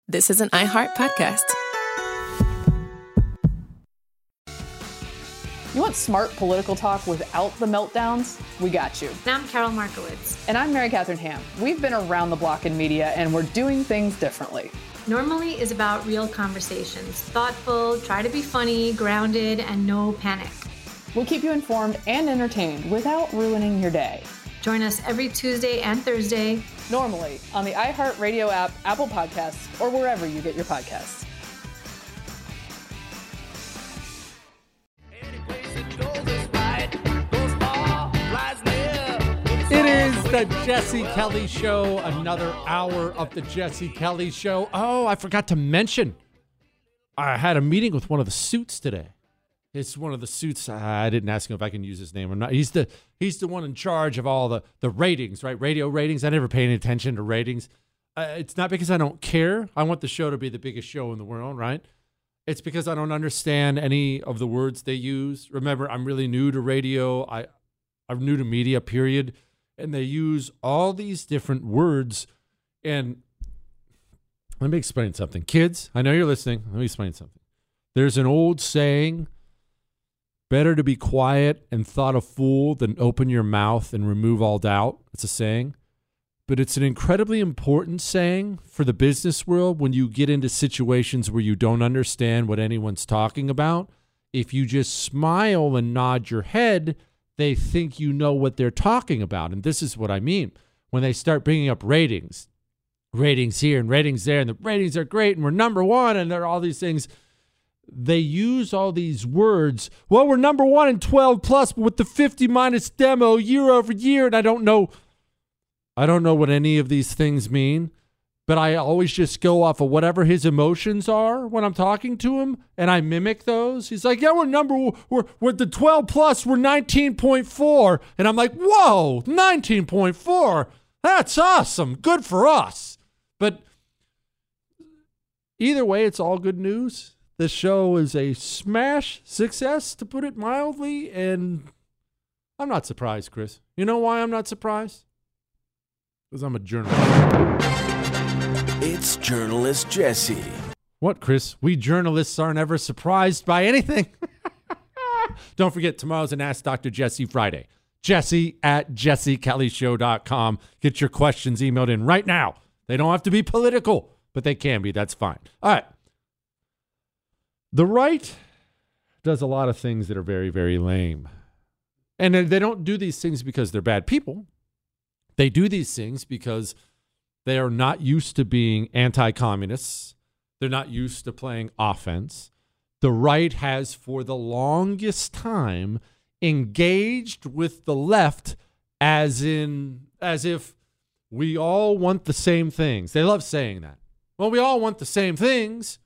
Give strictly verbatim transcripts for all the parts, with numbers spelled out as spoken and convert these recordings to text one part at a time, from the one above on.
This is an iHeart podcast. You want smart political talk without the meltdowns? We got you. And I'm Carol Markowitz. And I'm Mary Catherine Ham. We've been around the block in media, and we're doing things differently. Normally is about real conversations. Thoughtful, try to be funny, grounded, and no panic. We'll keep you informed and entertained without ruining your day. Join us every Tuesday and Thursday. Normally on the iHeartRadio app, Apple Podcasts, or wherever you get your podcasts. It is the Jesse Kelly Show, another hour of the Jesse Kelly Show. Oh, I forgot to mention, I had a meeting with one of the suits today. It's one of the suits. I didn't ask him if I can use his name or not. He's the he's the one in charge of all the, the ratings, right? Radio ratings. I never pay any attention to ratings. Uh, it's not because I don't care. I want the show to be the biggest show in the world, right? It's because I don't understand any of the words they use. Remember, I'm really new to radio. I, I'm new to media, period. And they use all these different words. And let me explain something. Kids, I know you're listening. Let me explain something. There's an old saying, better to be quiet and thought a fool than open your mouth and remove all doubt. It's a saying. But it's an incredibly important saying for the business world when you get into situations where you don't understand what anyone's talking about. If you just smile and nod your head, they think you know what they're talking about. And this is what I mean. When they start bringing up ratings, ratings here and ratings there, and the ratings are great, and we're number one, and there are all these things. They use all these words. Well, we're number one in twelve plus, but with the fifty minus demo year over year. And I don't know, I don't know what any of these things mean, but I always just go off of whatever his emotions are when I'm talking to him, and I mimic those. He's like, yeah, we're number, we're, we're the twelve plus, we're nineteen point four. And I'm like, whoa, nineteen point four. That's awesome. Good for us. But either way, it's all good news. This show is a smash success, to put it mildly, and I'm not surprised, Chris. You know why I'm not surprised? Because I'm a journalist. It's Journalist Jesse. What, Chris? We journalists aren't ever surprised by anything. Don't forget, tomorrow's an Ask Doctor Jesse Friday. Jesse at jesse kelly show dot com. Get your questions emailed in right now. They don't have to be political, but they can be. That's fine. All right. The right does a lot of things that are very, very lame. And they don't do these things because they're bad people. They do these things because they are not used to being anti-communists. They're not used to playing offense. The right has, for the longest time, engaged with the left as in, as if we all want the same things. They love saying that. Well, we all want the same things.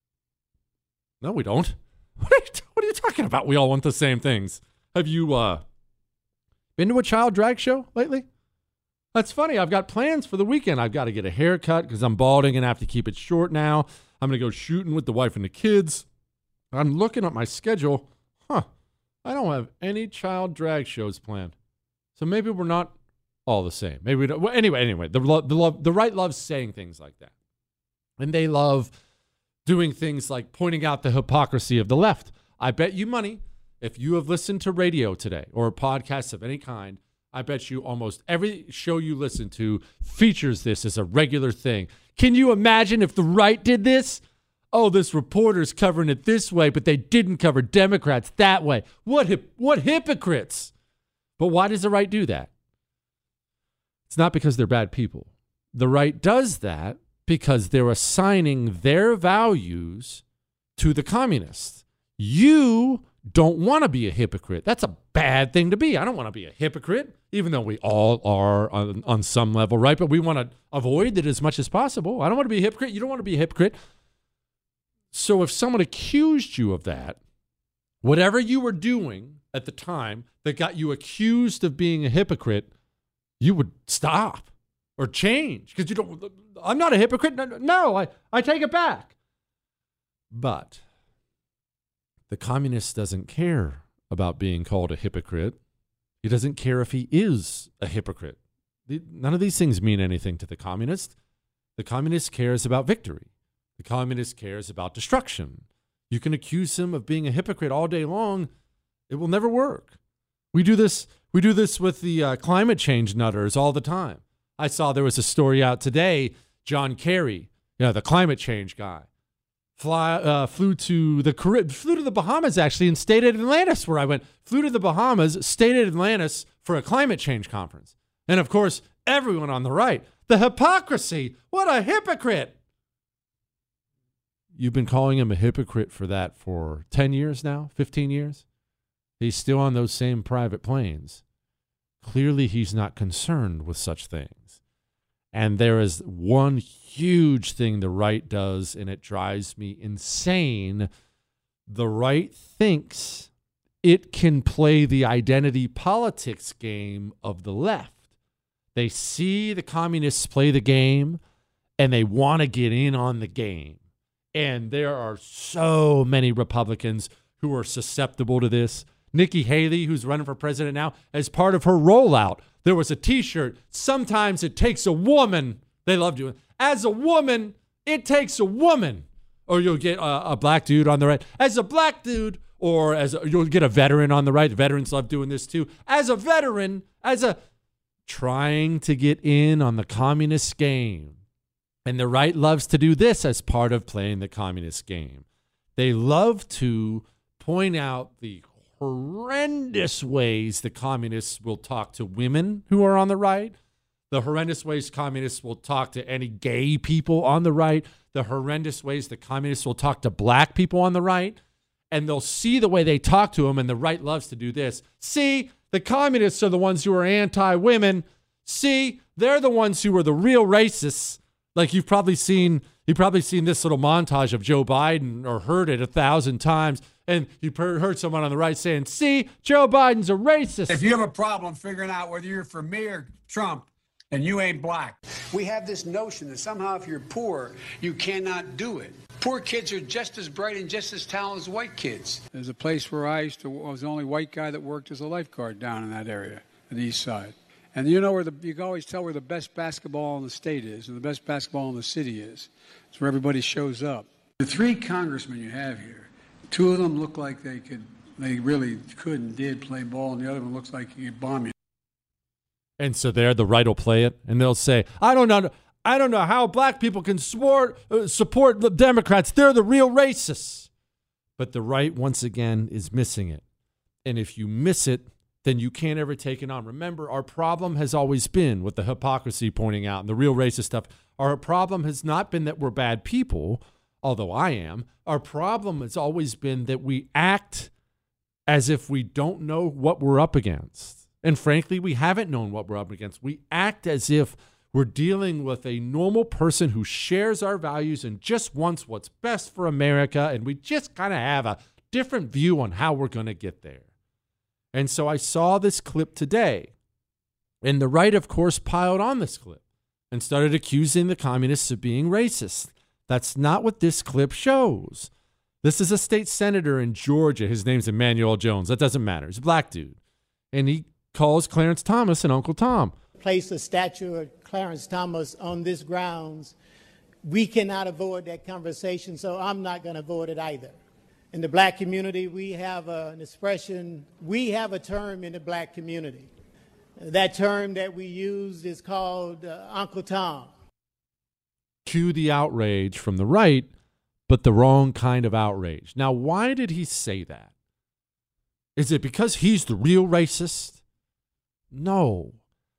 No, we don't. What are, you, what are you talking about? We all want the same things. Have you uh, been to a child drag show lately? That's funny. I've got plans for the weekend. I've got to get a haircut because I'm balding and I have to keep it short now. I'm going to go shooting with the wife and the kids. I'm looking at my schedule. Huh. I don't have any child drag shows planned. So maybe we're not all the same. Maybe we don't. Well, anyway, anyway, the, lo- the, lo- the right loves saying things like that. And they love doing things like pointing out the hypocrisy of the left. I bet you money, if you have listened to radio today or podcasts of any kind, I bet you almost every show you listen to features this as a regular thing. Can you imagine if the right did this? Oh, this reporter's covering it this way, but they didn't cover Democrats that way. What hip- what hypocrites? But why does the right do that? It's not because they're bad people. The right does that because they're assigning their values to the communists. You don't want to be a hypocrite. That's a bad thing to be. I don't want to be a hypocrite, even though we all are on, on some level, right? But we want to avoid it as much as possible. I don't want to be a hypocrite. You don't want to be a hypocrite. So if someone accused you of that, whatever you were doing at the time that got you accused of being a hypocrite, you would stop or change because you don't, I'm not a hypocrite. No, no I, I take it back. But the communist doesn't care about being called a hypocrite. He doesn't care if he is a hypocrite. None of these things mean anything to the communist. The communist cares about victory. The communist cares about destruction. You can accuse him of being a hypocrite all day long. It will never work. We do this. We do this with the uh, climate change nutters all the time. I saw there was a story out today. John Kerry, you know, the climate change guy, fly uh, flew to the Carib- flew to the Bahamas actually, and stayed at Atlantis, where I went. Flew to the Bahamas, stayed at Atlantis for a climate change conference, and of course, everyone on the right, the hypocrisy. What a hypocrite! You've been calling him a hypocrite for that for ten years now, fifteen years. He's still on those same private planes. Clearly, he's not concerned with such things. And there is one huge thing the right does, and it drives me insane. The right thinks it can play the identity politics game of the left. They see the communists play the game, and they want to get in on the game. And there are so many Republicans who are susceptible to this. Nikki Haley, who's running for president now, as part of her rollout, there was a T-shirt. Sometimes it takes a woman. They love doing it. As a woman, it takes a woman. Or you'll get a, a black dude on the right. As a black dude, or as a, you'll get a veteran on the right. The veterans love doing this too. As a veteran, as a trying to get in on the communist game. And the right loves to do this as part of playing the communist game. They love to point out the horrendous ways the communists will talk to women who are on the right, the horrendous ways communists will talk to any gay people on the right, the horrendous ways the communists will talk to black people on the right, and they'll see the way they talk to them, and the right loves to do this. See, the communists are the ones who are anti-women. See, they're the ones who are the real racists. Like you've probably seen, you've probably seen this little montage of Joe Biden or heard it a thousand times. And you've heard someone on the right saying, see, Joe Biden's a racist. If you have a problem figuring out whether you're for me or Trump and you ain't black. We have this notion that somehow if you're poor, you cannot do it. Poor kids are just as bright and just as talented as white kids. There's a place where I used to, I was the only white guy that worked as a lifeguard down in that area, on the east side. And you know where the, you can always tell where the best basketball in the state is and the best basketball in the city is. It's where everybody shows up. The three congressmen you have here, two of them look like they could, they really could and did play ball, and the other one looks like he could bomb you. And so there, the right will play it, and they'll say, I don't know, I don't know how black people can support, uh, support the Democrats. They're the real racists. But the right, once again, is missing it. And if you miss it, then you can't ever take it on. Remember, our problem has always been with the hypocrisy pointing out and the real racist stuff. Our problem has not been that we're bad people, although I am. Our problem has always been that we act as if we don't know what we're up against. And frankly, we haven't known what we're up against. We act as if we're dealing with a normal person who shares our values and just wants what's best for America, and we just kind of have a different view on how we're going to get there. And so I saw this clip today, and the right, of course, piled on this clip and started accusing the communists of being racist. That's not what this clip shows. This is a state senator in Georgia. His name's Emmanuel Jones. That doesn't matter. He's a black dude. And he calls Clarence Thomas an Uncle Tom. Place a statue of Clarence Thomas on this grounds. We cannot avoid that conversation, so I'm not going to avoid it either. In the black community, we have a, an expression, we have a term in the black community. That term that we use is called uh, Uncle Tom. Cue the outrage from the right, but the wrong kind of outrage. Now, why did he say that? Is it because he's the real racist? No.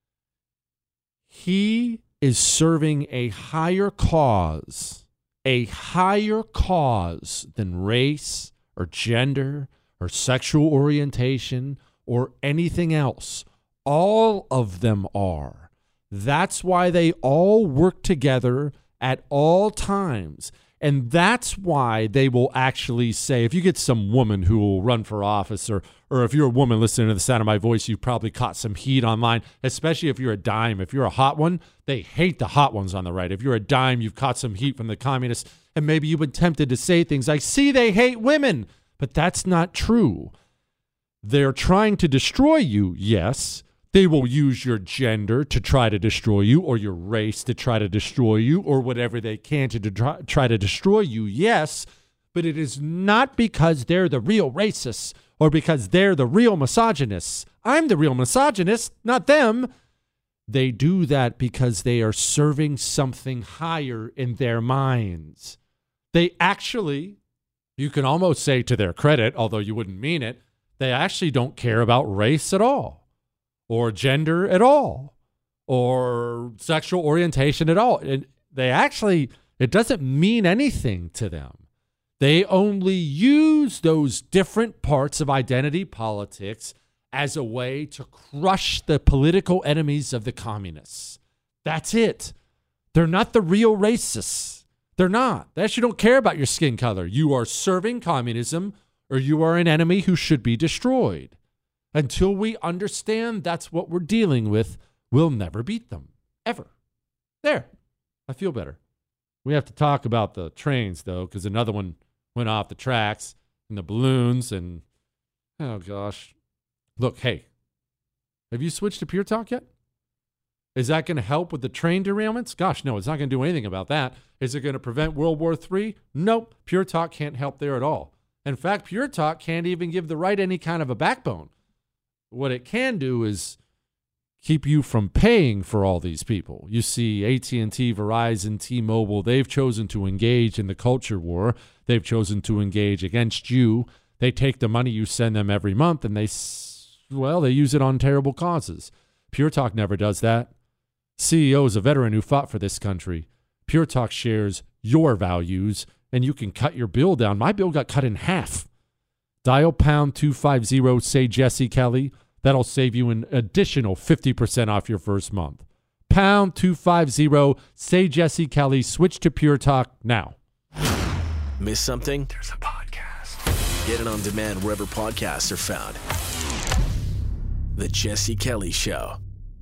He is serving a higher cause. A higher cause than race or gender or sexual orientation or anything else. All of them are. That's why they all work together at all times. And that's why they will actually say, if you get some woman who will run for office, or or if you're a woman listening to the sound of my voice, you probably caught some heat online, especially if you're a dime. If you're a hot one, they hate the hot ones on the right. If you're a dime, you've caught some heat from the communists, and maybe you've been tempted to say things like, see, they hate women. But that's not true. They're trying to destroy you, yes. They will use your gender to try to destroy you, or your race to try to destroy you, or whatever they can to de- try to destroy you, yes, but it is not because they're the real racists or because they're the real misogynists. I'm the real misogynist, not them. They do that because they are serving something higher in their minds. They actually, you can almost say to their credit, although you wouldn't mean it, they actually don't care about race at all, or gender at all, or sexual orientation at all. And they actually, it doesn't mean anything to them. They only use those different parts of identity politics as a way to crush the political enemies of the communists. That's it. They're not the real racists. They're not. They actually don't care about your skin color. You are serving communism, or you are an enemy who should be destroyed. Until we understand that's what we're dealing with, we'll never beat them. Ever. There. I feel better. We have to talk about the trains, though, because another one went off the tracks, and the balloons, and oh gosh. Look, hey, have you switched to Pure Talk yet? Is that going to help with the train derailments? Gosh, no, it's not going to do anything about that. Is it going to prevent World War Three? Nope. Pure Talk can't help there at all. In fact, Pure Talk can't even give the right any kind of a backbone. What it can do is keep you from paying for all these people. You see, A T and T, Verizon, T-Mobile, they've chosen to engage in the culture war. They've chosen to engage against you. They take the money you send them every month and they, well, they use it on terrible causes. Pure Talk never does that. C E O is a veteran who fought for this country. Pure Talk shares your values, and you can cut your bill down. My bill got cut in half. Dial pound two five zero, say Jesse Kelly. That'll save you an additional fifty percent off your first month. Pound two five zero, say Jesse Kelly. Switch to Pure Talk now. Miss something? There's a podcast. Get it on demand wherever podcasts are found. The Jesse Kelly Show.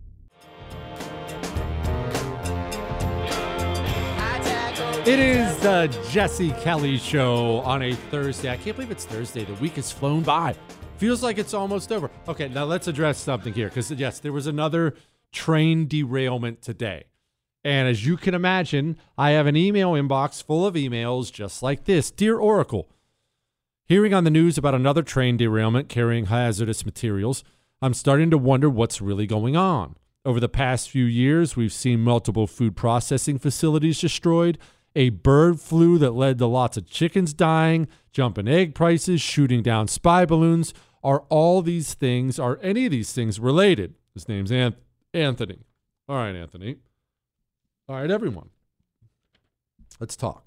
It is the Jesse Kelly Show on a Thursday. I can't believe it's Thursday. The week has flown by. Feels like it's almost over. Okay, now let's address something here. Because, yes, there was another train derailment today. And as you can imagine, I have an email inbox full of emails just like this. Dear Oracle, hearing on the news about another train derailment carrying hazardous materials, I'm starting to wonder what's really going on. Over the past few years, we've seen multiple food processing facilities destroyed, a bird flu that led to lots of chickens dying, jumping egg prices, shooting down spy balloons. Are all these things, are any of these things related? His name's An- Anthony. All right, Anthony. All right, everyone. Let's talk.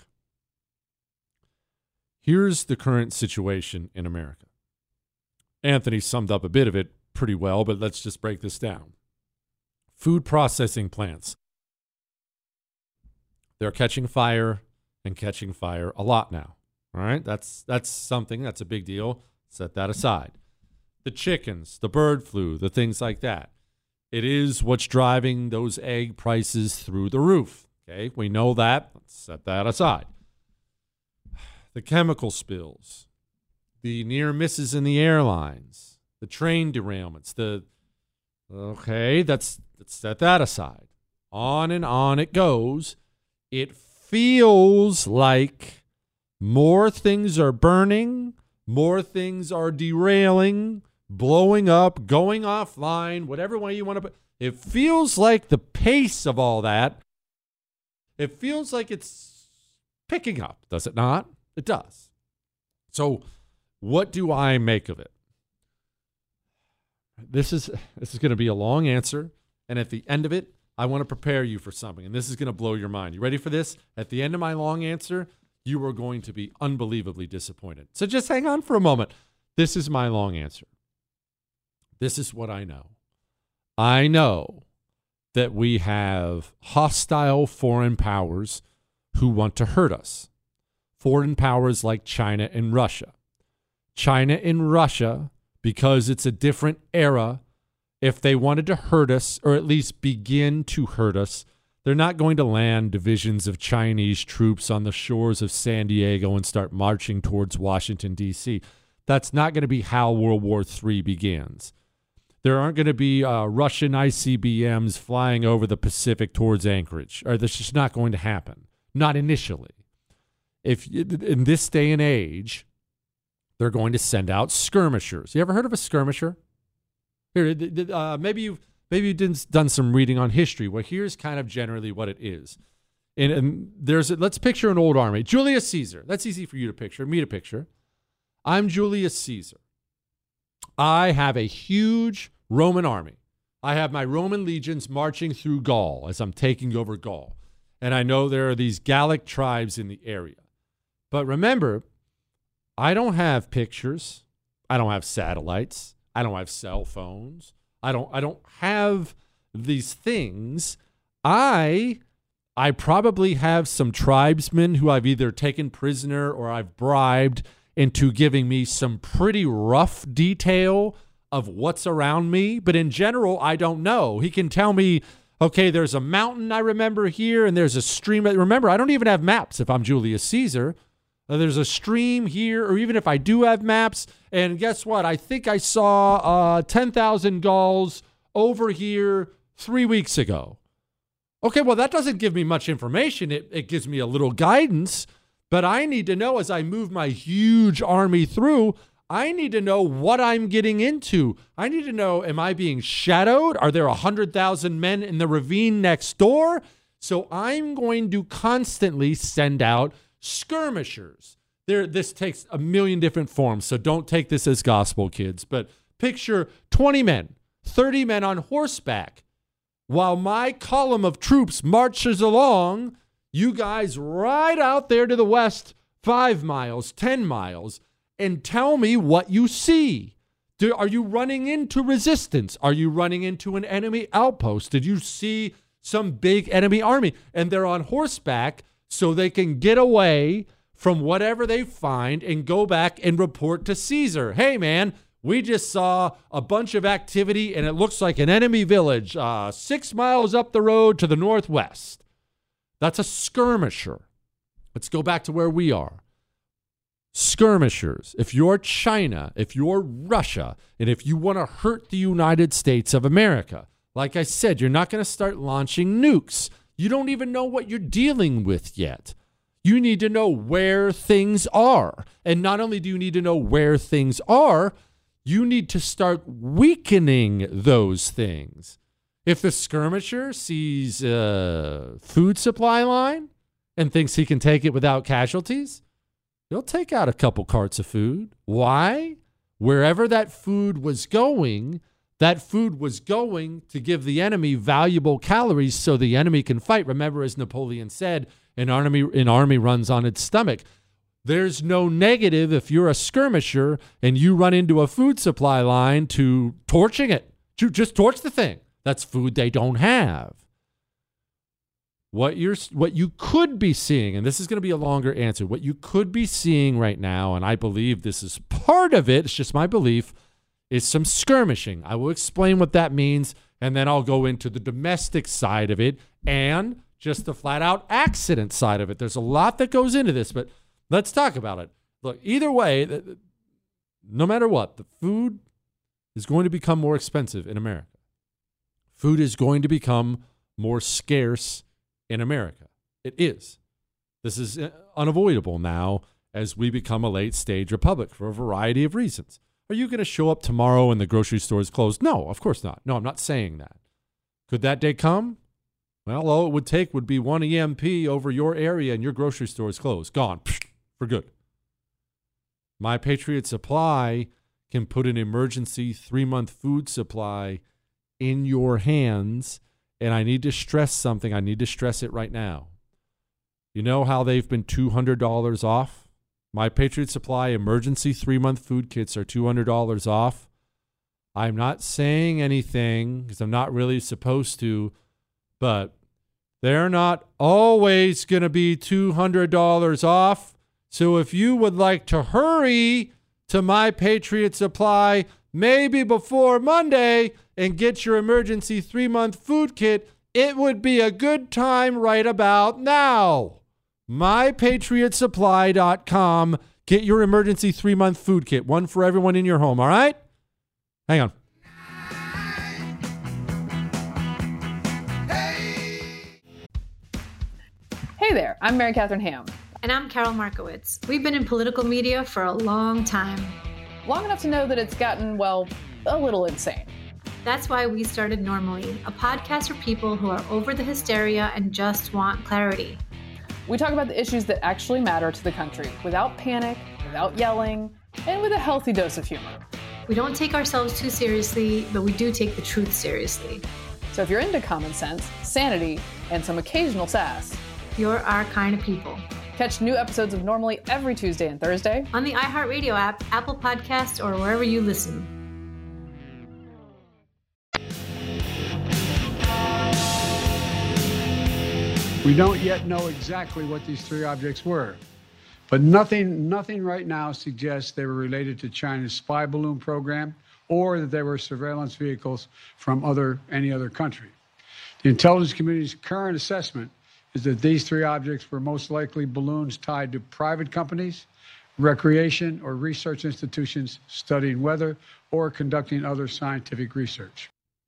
Here's the current situation in America. Anthony summed up a bit of it pretty well, but let's just break this down. Food processing plants. They're catching fire and catching fire a lot now. All right, that's that's something, that's a big deal. Set that aside. The chickens, the bird flu, the things like that. It is what's driving those egg prices through the roof. Okay, we know that. Let's set that aside. The chemical spills, the near misses in the airlines, the train derailments, the okay, that's let's set that aside. On and on it goes. It feels like more things are burning, more things are derailing, blowing up, going offline, whatever way you want to put. It feels like the pace of all that, it feels like it's picking up, does it not? It does. So what do I make of it? This is this is going to be a long answer, and at the end of it, I want to prepare you for something, and this is going to blow your mind. You ready for this? At the end of my long answer, you are going to be unbelievably disappointed. So just hang on for a moment. This is my long answer. This is what I know. I know that we have hostile foreign powers who want to hurt us. Foreign powers like China and Russia. China and Russia, because it's a different era, if they wanted to hurt us, or at least begin to hurt us, they're not going to land divisions of Chinese troops on the shores of San Diego and start marching towards Washington, D C. That's not going to be how World War Three begins. There aren't going to be uh, Russian I C B Ms flying over the Pacific towards Anchorage. Or that's just not going to happen. Not initially. If in this day and age, they're going to send out skirmishers. You ever heard of a skirmisher? Here, uh, maybe you've maybe you've done some reading on history. Well, here's kind of generally what it is. And, and there's a, let's picture an old army. Julius Caesar. That's easy for you to picture. Me to picture. I'm Julius Caesar. I have a huge Roman army. I have my Roman legions marching through Gaul as I'm taking over Gaul. And I know there are these Gallic tribes in the area. But remember, I don't have pictures. I don't have satellites. I don't have cell phones. I don't I don't have these things. I I probably have some tribesmen who I've either taken prisoner or I've bribed into giving me some pretty rough detail of what's around me. But in general, I don't know. He can tell me, okay, there's a mountain I remember here, and there's a stream. Remember, I don't even have maps if I'm Julius Caesar. Uh, there's a stream here, or even if I do have maps, and guess what? I think I saw uh, ten thousand Gauls over here three weeks ago. Okay, well, that doesn't give me much information. It, it gives me a little guidance. But I need to know as I move my huge army through, I need to know what I'm getting into. I need to know, am I being shadowed? Are there one hundred thousand men in the ravine next door? So I'm going to constantly send out skirmishers. There, this takes a million different forms, so don't take this as gospel, kids. But picture twenty men, thirty men on horseback. While my column of troops marches along, you guys ride out there to the west five miles, ten miles, and tell me what you see. Do, are you running into resistance? Are you running into an enemy outpost? Did you see some big enemy army? And they're on horseback so they can get away from whatever they find and go back and report to Caesar. Hey, man, we just saw a bunch of activity and it looks like an enemy village uh, six miles up the road to the northwest. That's a skirmisher. Let's go back to where we are. Skirmishers. If you're China, if you're Russia, and if you want to hurt the United States of America, like I said, you're not going to start launching nukes. You don't even know what you're dealing with yet. You need to know where things are. And not only do you need to know where things are, you need to start weakening those things. If the skirmisher sees a food supply line and thinks he can take it without casualties, he'll take out a couple carts of food. Why? Wherever that food was going, that food was going to give the enemy valuable calories so the enemy can fight. Remember, as Napoleon said, an army, an army runs on its stomach. There's no negative if you're a skirmisher and you run into a food supply line to torching it. To just torch the thing. That's food they don't have. What you're, what you could be seeing, and this is going to be a longer answer, what you could be seeing right now, and I believe this is part of it, it's just my belief, is some skirmishing. I will explain what that means, and then I'll go into the domestic side of it and just the flat-out accident side of it. There's a lot that goes into this, but let's talk about it. Look, either way, no matter what, the food is going to become more expensive in America. Food is going to become more scarce in America. It is. This is unavoidable now as we become a late-stage republic for a variety of reasons. Are you going to show up tomorrow and the grocery store is closed? No, of course not. No, I'm not saying that. Could that day come? Well, all it would take would be one E M P over your area and your grocery store is closed. Gone. For good. My Patriot Supply can put an emergency three-month food supply in your hands, and I need to stress something. I need to stress it right now. You know how they've been two hundred dollars off? My Patriot Supply emergency three-month food kits are two hundred dollars off. I'm not saying anything because I'm not really supposed to, but they're not always going to be two hundred dollars off. So if you would like to hurry to My Patriot Supply, maybe before Monday, and get your emergency three-month food kit, it would be a good time right about now. my patriot supply dot com. Get your emergency three-month food kit, one for everyone in your home, all right? Hang on. Hey there, I'm Mary Catherine Ham. And I'm Carol Markowitz. We've been in political media for a long time. Long enough to know that it's gotten, well, a little insane. That's why we started Normally, a podcast for people who are over the hysteria and just want clarity. We talk about the issues that actually matter to the country without panic, without yelling, and with a healthy dose of humor. We don't take ourselves too seriously, but we do take the truth seriously. So if you're into common sense, sanity, and some occasional sass, you're our kind of people. Catch new episodes of Normally every Tuesday and Thursday on the iHeartRadio app, Apple Podcasts, or wherever you listen. We don't yet know exactly what these three objects were, but nothing, nothing right now suggests they were related to China's spy balloon program or that they were surveillance vehicles from other any other country. The intelligence community's current assessment is that these three objects were most likely balloons tied to private companies, recreation or research institutions studying weather or conducting other scientific research.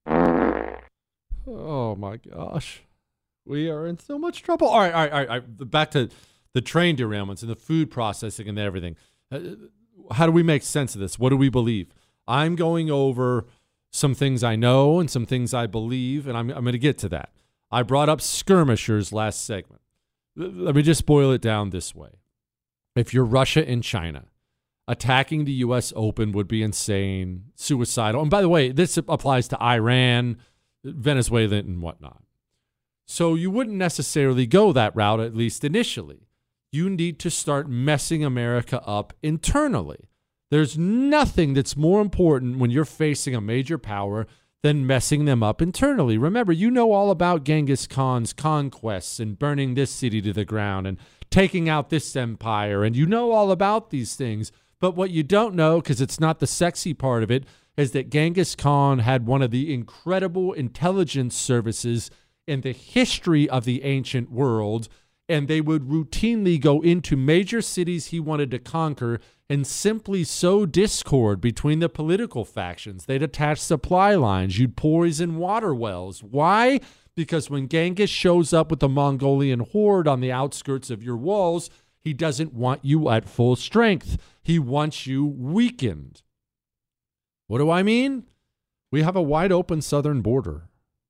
Oh my gosh. We are in so much trouble. All right, all right, all right. All right. Back to the train derailments and the food processing and everything. Uh, how do we make sense of this? What do we believe? I'm going over some things I know and some things I believe, and I'm, I'm going to get to that. I brought up skirmishers last segment. Let me just boil it down this way. If you're Russia and China, attacking the U S Open would be insane, suicidal. And by the way, this applies to Iran, Venezuela, and whatnot. So you wouldn't necessarily go that route, at least initially. You need to start messing America up internally. There's nothing that's more important when you're facing a major power than messing them up internally. Remember, you know all about Genghis Khan's conquests and burning this city to the ground and taking out this empire, and you know all about these things. But what you don't know, because it's not the sexy part of it, is that Genghis Khan had one of the incredible intelligence services in the history of the ancient world, and they would routinely go into major cities he wanted to conquer and simply sow discord between the political factions. They'd attach supply lines. You'd poison water wells. Why? Because when Genghis shows up with the Mongolian horde on the outskirts of your walls, he doesn't want you at full strength. He wants you weakened. What do I mean? We have a wide open southern border.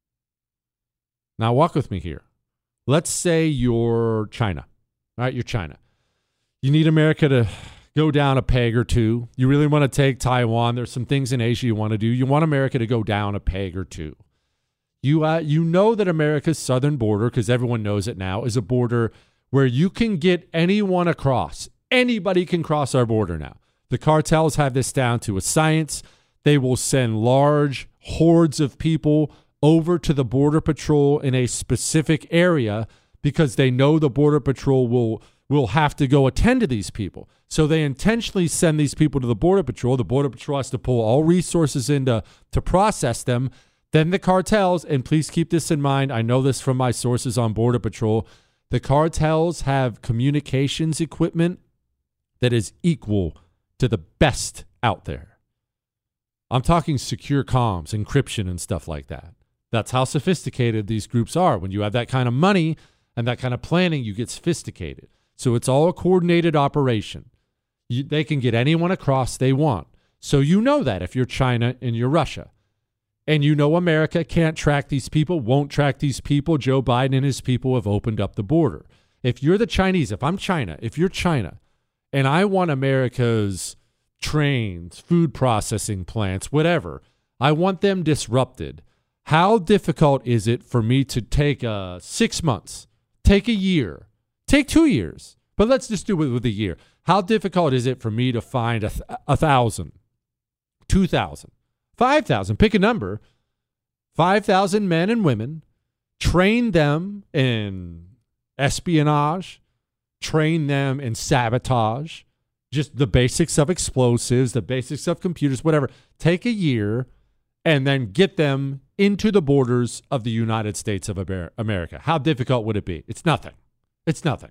Now, walk with me here. Let's say you're China. All right, you're China. You need America to go down a peg or two. You really want to take Taiwan. There's some things in Asia you want to do. You want America to go down a peg or two. You, uh, you know that America's southern border, because everyone knows it now, is a border where you can get anyone across. Anybody can cross our border now. The cartels have this down to a science. They will send large hordes of people over to the Border Patrol in a specific area because they know the Border Patrol will will have to go attend to these people. So they intentionally send these people to the Border Patrol. The Border Patrol has to pull all resources in to, to process them. Then the cartels, and please keep this in mind, I know this from my sources on Border Patrol, the cartels have communications equipment that is equal to the best out there. I'm talking secure comms, encryption, and stuff like that. That's how sophisticated these groups are. When you have that kind of money and that kind of planning, you get sophisticated. So it's all a coordinated operation. You, they can get anyone across they want. So you know that if you're China and you're Russia. And you know America can't track these people, won't track these people. Joe Biden and his people have opened up the border. If you're the Chinese, if I'm China, if you're China, and I want America's trains, food processing plants, whatever, I want them disrupted. How difficult is it for me to take uh, six months, take a year, take two years, but let's just do it with a year. How difficult is it for me to find a, th- a thousand, two thousand, five thousand, pick a number, five thousand men and women, train them in espionage, train them in sabotage, just the basics of explosives, the basics of computers, whatever. Take a year and then get them into the borders of the United States of America. How difficult would it be? It's nothing. It's nothing.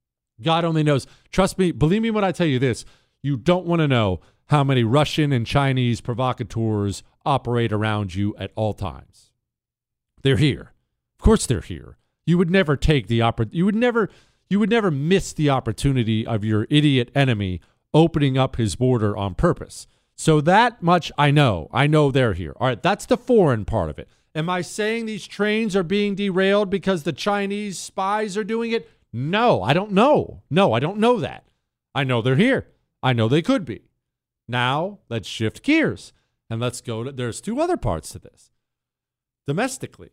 God only knows. Trust me, believe me when I tell you this, you don't want to know how many Russian and Chinese provocateurs operate around you at all times. They're here. Of course they're here. You would never take the oppor- you would never you would never miss the opportunity of your idiot enemy opening up his border on purpose. So that much I know. I know they're here. All right, that's the foreign part of it. Am I saying these trains are being derailed because the Chinese spies are doing it? No, I don't know. No, I don't know that. I know they're here. I know they could be. Now, let's shift gears and let's go to, there's two other parts to this. Domestically,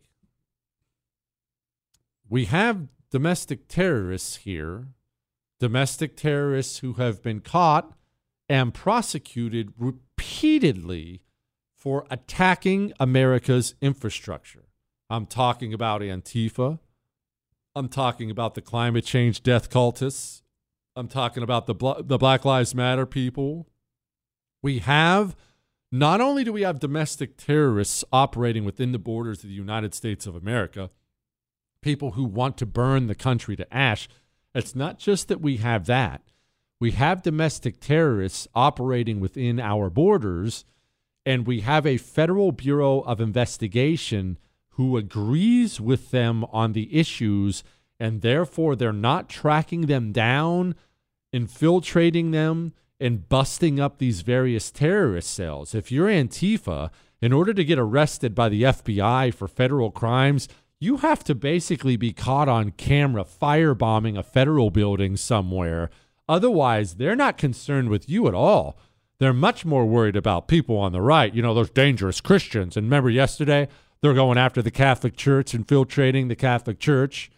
we have domestic terrorists here, domestic terrorists who have been caught and prosecuted repeatedly for attacking America's infrastructure. I'm talking about Antifa. I'm talking about the climate change death cultists. I'm talking about the Bla- the Black Lives Matter people. We have, not only do we have domestic terrorists operating within the borders of the United States of America, people who want to burn the country to ash, it's not just that we have that. We have domestic terrorists operating within our borders, and we have a Federal Bureau of Investigation who agrees with them on the issues, and therefore they're not tracking them down, infiltrating them, and busting up these various terrorist cells. If you're Antifa, in order to get arrested by the F B I for federal crimes, you have to basically be caught on camera firebombing a federal building somewhere. Otherwise, they're not concerned with you at all. They're much more worried about people on the right. You know, those dangerous Christians. And remember yesterday, they're going after the Catholic Church, infiltrating the Catholic Church.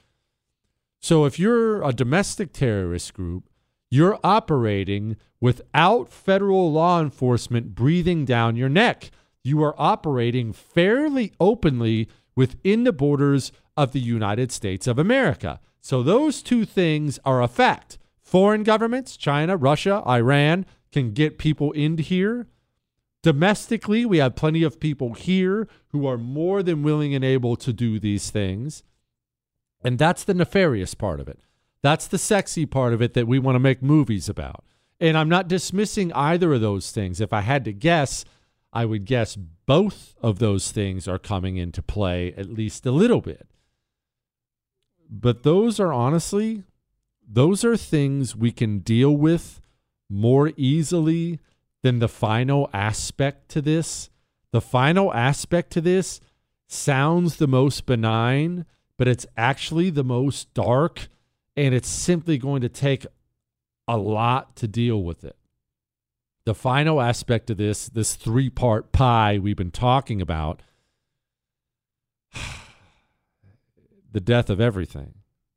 So if you're a domestic terrorist group, you're operating without federal law enforcement breathing down your neck. You are operating fairly openly within the borders of the United States of America. So those two things are a fact. Foreign governments, China, Russia, Iran, can get people into here. Domestically, we have plenty of people here who are more than willing and able to do these things. And that's the nefarious part of it. That's the sexy part of it that we want to make movies about. And I'm not dismissing either of those things. If I had to guess, I would guess both of those things are coming into play at least a little bit. But those are honestly, those are things we can deal with more easily than the final aspect to this. The final aspect to this sounds the most benign, but it's actually the most dark, and it's simply going to take a lot to deal with it. The final aspect of this, this three-part pie we've been talking about, the death of everything.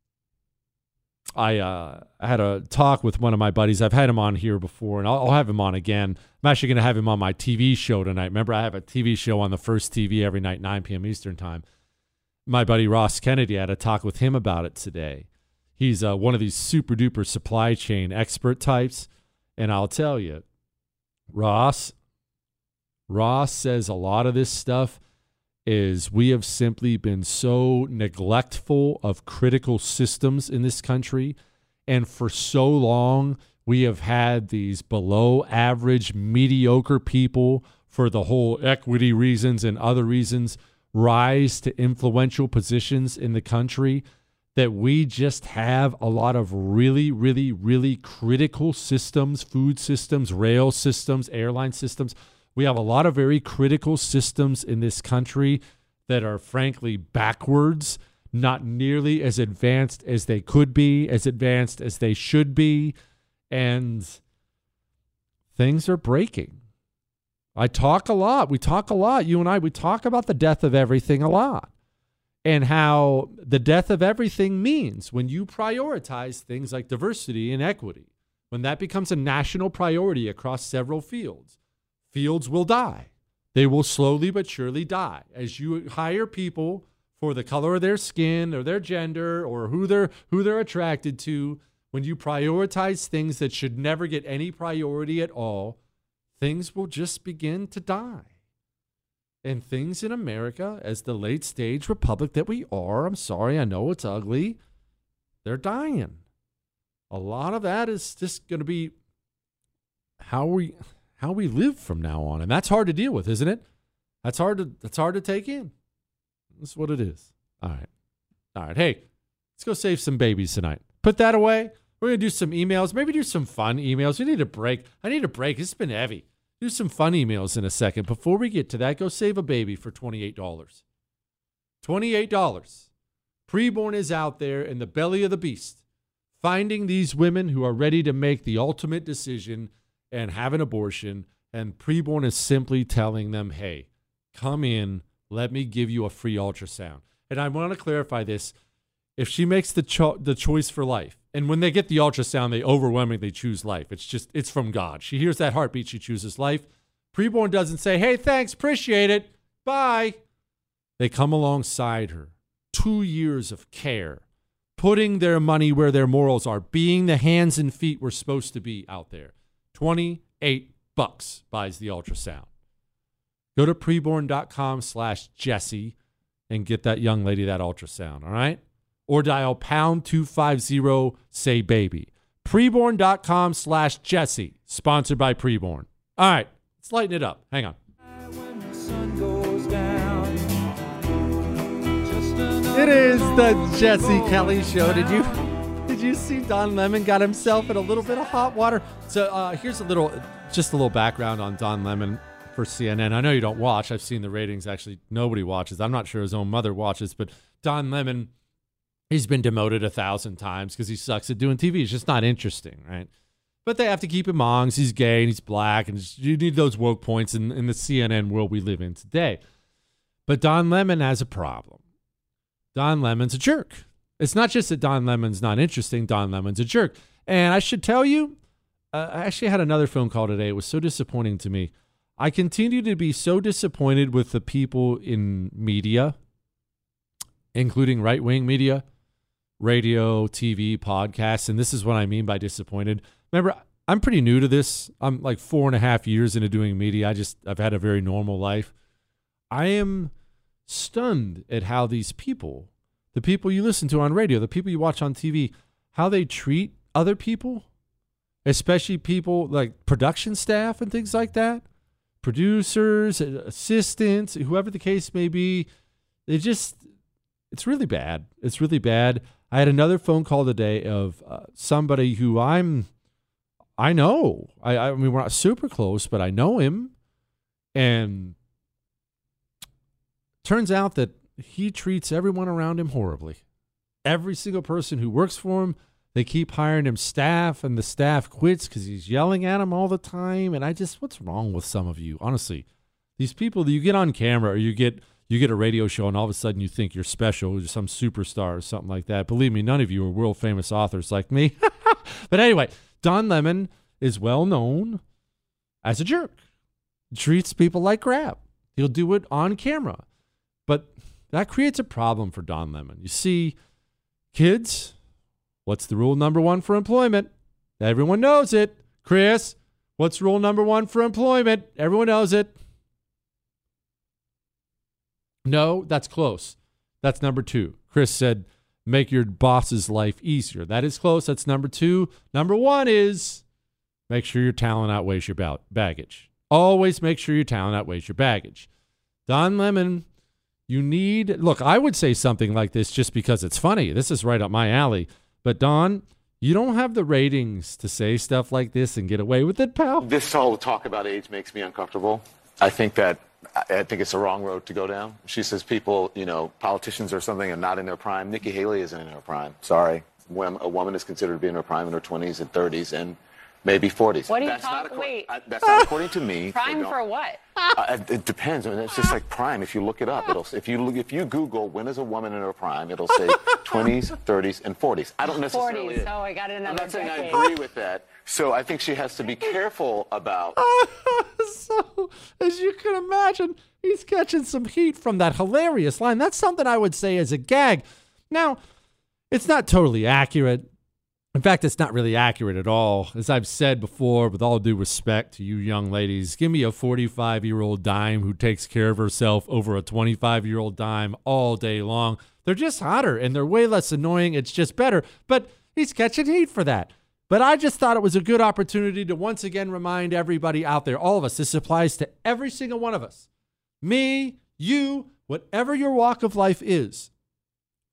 I uh, had a talk with one of my buddies. I've had him on here before, and I'll, I'll have him on again. I'm actually going to have him on my T V show tonight. Remember, I have a T V show on the First T V every night, nine p.m. Eastern time. My buddy Ross Kennedy, I had a talk with him about it today. He's uh, one of these super-duper supply chain expert types, and I'll tell you, Ross, Ross says a lot of this stuff is we have simply been so neglectful of critical systems in this country. And for so long, we have had these below average, mediocre people for the whole equity reasons and other reasons rise to influential positions in the country, that we just have a lot of really, really, really critical systems, food systems, rail systems, airline systems. We have a lot of very critical systems in this country that are frankly backwards, not nearly as advanced as they could be, as advanced as they should be, and things are breaking. I talk a lot. We talk a lot. You and I, we talk about the death of everything a lot, and how the death of everything means when you prioritize things like diversity and equity, when that becomes a national priority across several fields. Fields will die. They will slowly but surely die. As you hire people for the color of their skin or their gender or who they're who they're attracted to, when you prioritize things that should never get any priority at all, things will just begin to die. And things in America, as the late stage republic that we are, I'm sorry, I know it's ugly, they're dying. A lot of that is just going to be how we... how we live from now on. And that's hard to deal with, isn't it? That's hard to that's hard to take in. That's what it is. All right. All right. Hey, Let's go save some babies tonight. Put that away. We're going to do some emails. Maybe do some fun emails. We need a break. I need a break. It's been heavy. Do some fun emails in a second. Before we get to that, go save a baby for twenty-eight dollars. twenty-eight dollars. Preborn is out there in the belly of the beast, finding these women who are ready to make the ultimate decision and have an abortion. And Preborn is simply telling them, hey, come in. Let me give you a free ultrasound. And I want to clarify this. If she makes the cho- the choice for life, and when they get the ultrasound, they overwhelmingly choose life. It's just, it's from God. She hears that heartbeat, she chooses life. Preborn doesn't say, hey, thanks, appreciate it, bye. They come alongside her. Two years of care, putting their money where their morals are, being the hands and feet we're supposed to be out there. twenty-eight bucks buys the ultrasound. Go to preborn.com slash Jesse and get that young lady that ultrasound, all right? Or dial pound two fifty, say baby. Preborn.com slash Jesse, sponsored by Preborn. All right, let's lighten it up. Hang on. It is the Jesse Kelly Show. Did you did you see Don Lemon got himself in a little bit of hot water? So uh, here's a little, just a little background on Don Lemon for C N N. I know you don't watch. I've seen the ratings. Actually, nobody watches. I'm not sure his own mother watches, but Don Lemon, he's been demoted a thousand times because he sucks at doing T V. It's just not interesting, right? But they have to keep him on because he's gay and he's black, and just, you need those woke points in, in the C N N world we live in today. But Don Lemon has a problem. Don Lemon's a jerk. It's not just that Don Lemon's not interesting. Don Lemon's a jerk. And I should tell you, uh, I actually had another phone call today. It was so disappointing to me. I continue to be so disappointed with the people in media, including right-wing media, radio, T V, podcasts. And this is what I mean by disappointed. Remember, I'm pretty new to this. I'm like four and a half years into doing media. I just, I've had a very normal life. I am stunned at how these people, the people you listen to on radio, the people you watch on T V, how they treat other people, especially people like production staff and things like that, producers, assistants, whoever the case may be. They just, it's really bad. It's really bad. I had another phone call today of uh, somebody who I'm, I know. I, I mean, we're not super close, but I know him. And turns out that he treats everyone around him horribly. Every single person who works for him, they keep hiring him staff, and the staff quits because he's yelling at them all the time. And I just, what's wrong with some of you? Honestly, these people that you get on camera, or you get you get a radio show, and all of a sudden you think you're special, you're some superstar or something like that. Believe me, none of you are world famous authors like me. But anyway, Don Lemon is well known as a jerk. Treats people like crap. He'll do it on camera. But that creates a problem for Don Lemon. You see, kids, what's the rule number one for employment? Everyone knows it. Chris, what's rule number one for employment? Everyone knows it. No, that's close. That's number two. Chris said, make your boss's life easier. That is close. That's number two. Number one is make sure your talent outweighs your ba- baggage. Always make sure your talent outweighs your baggage. Don Lemon, you need, look, I would say something like this just because it's funny. This is right up my alley. But Don, you don't have the ratings to say stuff like this and get away with it, pal. This whole talk about age makes me uncomfortable. I think that, I think it's the wrong road to go down. She says people, you know, politicians or something are not in their prime. Nikki Haley isn't in her prime. Sorry. When a woman is considered to be in her prime in her twenties and thirties and maybe forties. What do you that's talk? Not Wait. I, that's not according to me. Prime for what? Uh, it depends. I mean, it's just like prime. If you look it up, it'll. If you look, if you Google when is a woman in her prime, it'll say twenties, thirties, and forties. I don't necessarily. forties. Oh, I got another. I'm not saying I decade. agree with that. So I think she has to be careful about. So, as you can imagine, he's catching some heat from that hilarious line. That's something I would say as a gag. Now, it's not totally accurate. In fact, it's not really accurate at all. As I've said before, with all due respect to you young ladies, give me a forty-five-year-old dime who takes care of herself over a twenty-five-year-old dime all day long. They're just hotter, and they're way less annoying. It's just better. But he's catching heat for that. But I just thought it was a good opportunity to once again remind everybody out there, all of us, this applies to every single one of us. Me, you, whatever your walk of life is,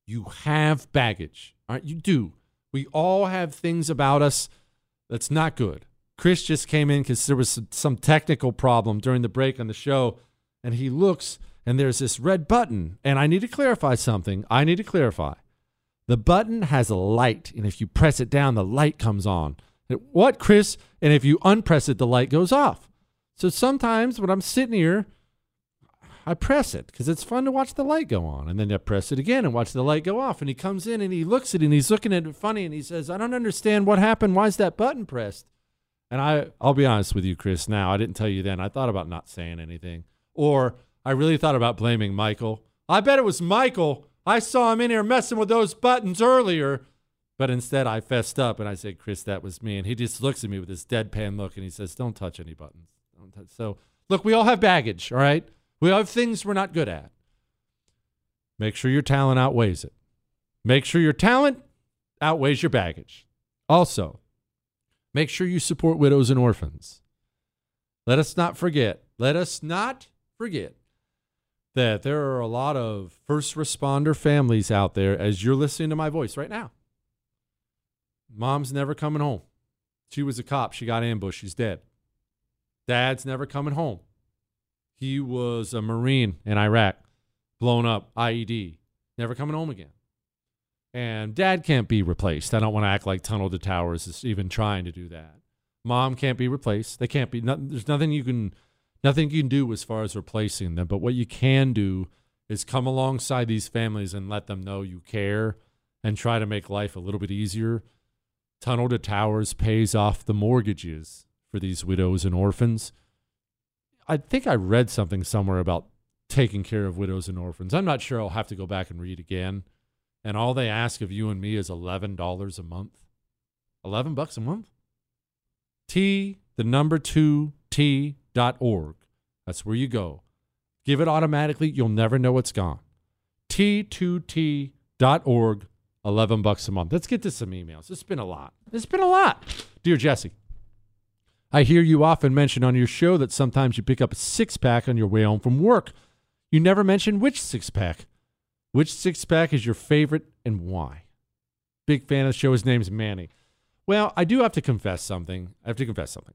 You have baggage. All right, you do. We all have things about us that's not good. Chris just came in because there was some, some technical problem during the break on the show, and he looks, and there's this red button, and I need to clarify something. I need to clarify. The button has a light, and if you press it down, the light comes on. What, Chris? And if you unpress it, the light goes off. So sometimes when I'm sitting here, I press it because it's fun to watch the light go on. And then I press it again and watch the light go off. And he comes in and he looks at it and he's looking at it funny and he says, I don't understand what happened. Why is that button pressed? And I, I'll be honest with you, Chris, now. I didn't tell you then. I thought about not saying anything. Or I really thought about blaming Michael. I bet it was Michael. I saw him in here messing with those buttons earlier. But instead I fessed up and I said, Chris, that was me. And he just looks at me with this deadpan look and he says, don't touch any buttons. Don't touch. So, look, we all have baggage, all right? We all have things we're not good at. Make sure your talent outweighs it. Make sure your talent outweighs your baggage. Also, make sure you support widows and orphans. Let us not forget, let us not forget that there are a lot of first responder families out there as you're listening to my voice right now. Mom's never coming home. She was a cop. She got ambushed. She's dead. Dad's never coming home. He was a Marine in Iraq, blown up, I E D, never coming home again. And Dad can't be replaced. I don't want to act like Tunnel to Towers is even trying to do that. Mom can't be replaced. They can't be. No, there's nothing you can, nothing you can do as far as replacing them. But what you can do is come alongside these families and let them know you care and try to make life a little bit easier. Tunnel to Towers pays off the mortgages for these widows and orphans. I think I read something somewhere about taking care of widows and orphans. I'm not sure. I'll have to go back and read again. And all they ask of you and me is eleven dollars a month. eleven bucks a month? T, the number two, T dot org. That's where you go. Give it automatically. You'll never know it's gone. T two T dot org, eleven bucks a month. Let's get to some emails. It's been a lot. It's been a lot. Dear Jesse, I hear you often mention on your show that sometimes you pick up a six-pack on your way home from work. You never mention which six-pack. Which six-pack is your favorite and why? Big fan of the show. His name's Manny. Well, I do have to confess something. I have to confess something.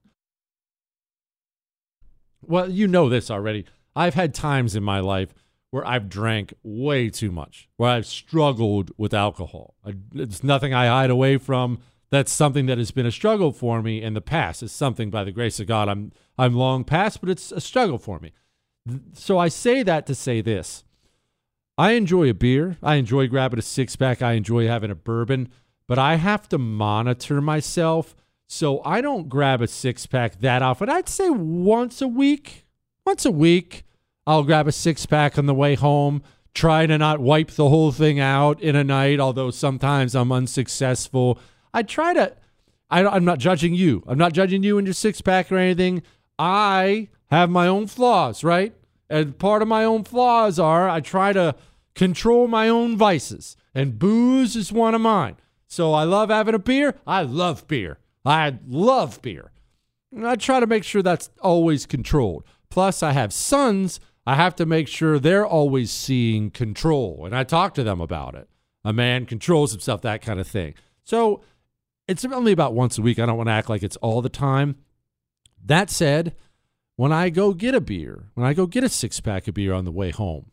Well, you know this already. I've had times in my life where I've drank way too much, where I've struggled with alcohol. I, it's nothing I hide away from. That's something that has been a struggle for me in the past. It's something, by the grace of God, I'm I'm long past, but it's a struggle for me. So I say that to say this. I enjoy a beer. I enjoy grabbing a six-pack. I enjoy having a bourbon. But I have to monitor myself, so I don't grab a six-pack that often. I'd say once a week. Once a week, I'll grab a six-pack on the way home, try to not wipe the whole thing out in a night, although sometimes I'm unsuccessful. I try to, I, I'm not judging you. I'm not judging you and your six-pack or anything. I have my own flaws, right? And part of my own flaws are I try to control my own vices, and booze is one of mine. So I love having a beer. I love beer. I love beer. And I try to make sure that's always controlled. Plus, I have sons. I have to make sure they're always seeing control, and I talk to them about it. A man controls himself, that kind of thing. So it's only about once a week. I don't want to act like it's all the time. That said, when I go get a beer, when I go get a six-pack of beer on the way home,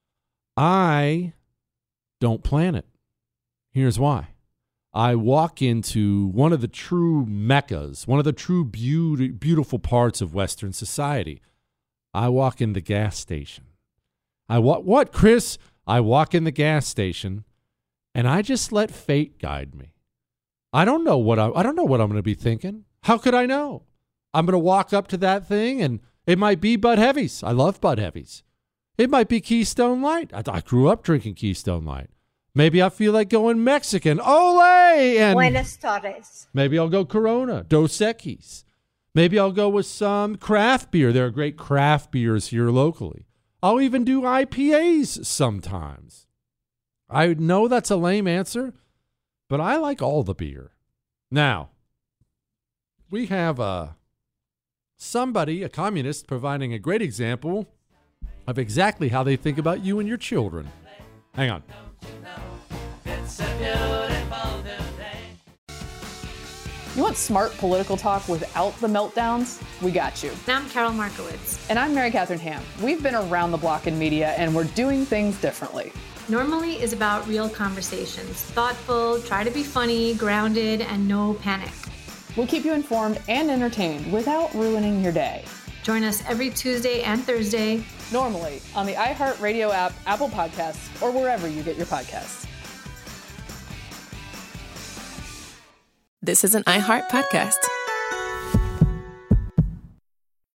I don't plan it. Here's why. I walk into one of the true meccas, one of the true beauty, beautiful parts of Western society. I walk in the gas station. I wa- What, Chris? I walk in the gas station, and I just let fate guide me. I don't know what I, I don't know what I'm going to be thinking. How could I know? I'm going to walk up to that thing, and it might be Bud Heavies. I love Bud Heavies. It might be Keystone Light. I, I grew up drinking Keystone Light. Maybe I feel like going Mexican. Ole! And Buenas tardes. Maybe I'll go Corona, Dos Equis. Maybe I'll go with some craft beer. There are great craft beers here locally. I'll even do I P As sometimes. I know that's a lame answer, but I like all the beer. Now, we have uh, somebody, a communist, providing a great example of exactly how they think about you and your children. Hang on. You want smart political talk without the meltdowns? We got you. And I'm Carol Markowitz. And I'm Mary Catherine Ham. We've been around the block in media, and we're doing things differently. Normally is about real conversations. Thoughtful, try to be funny, grounded, and no panic. We'll keep you informed and entertained without ruining your day. Join us every Tuesday and Thursday. Normally on the iHeartRadio app, Apple Podcasts, or wherever you get your podcasts. This is an iHeart podcast.